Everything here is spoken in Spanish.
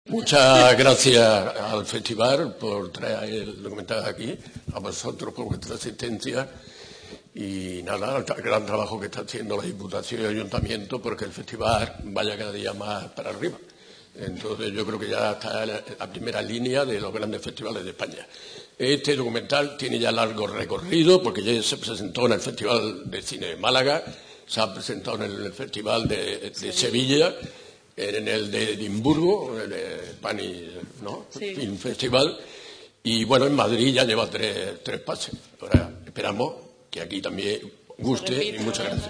Muchas gracias al festival por traer el documental aquí, a vosotros por vuestra asistencia y nada, el gran trabajo que está haciendo la Diputación y el Ayuntamiento porque el festival vaya cada día más para arriba. Entonces yo creo que ya está en la primera línea de los grandes festivales de España. Este documental tiene ya largo recorrido porque ya se presentó en el Festival de Cine de Málaga, se ha presentado en el Festival de Sevilla, en el de Edimburgo, en el Film Festival, y bueno, en Madrid ya lleva tres pases. Ahora esperamos que aquí también guste y muchas gracias.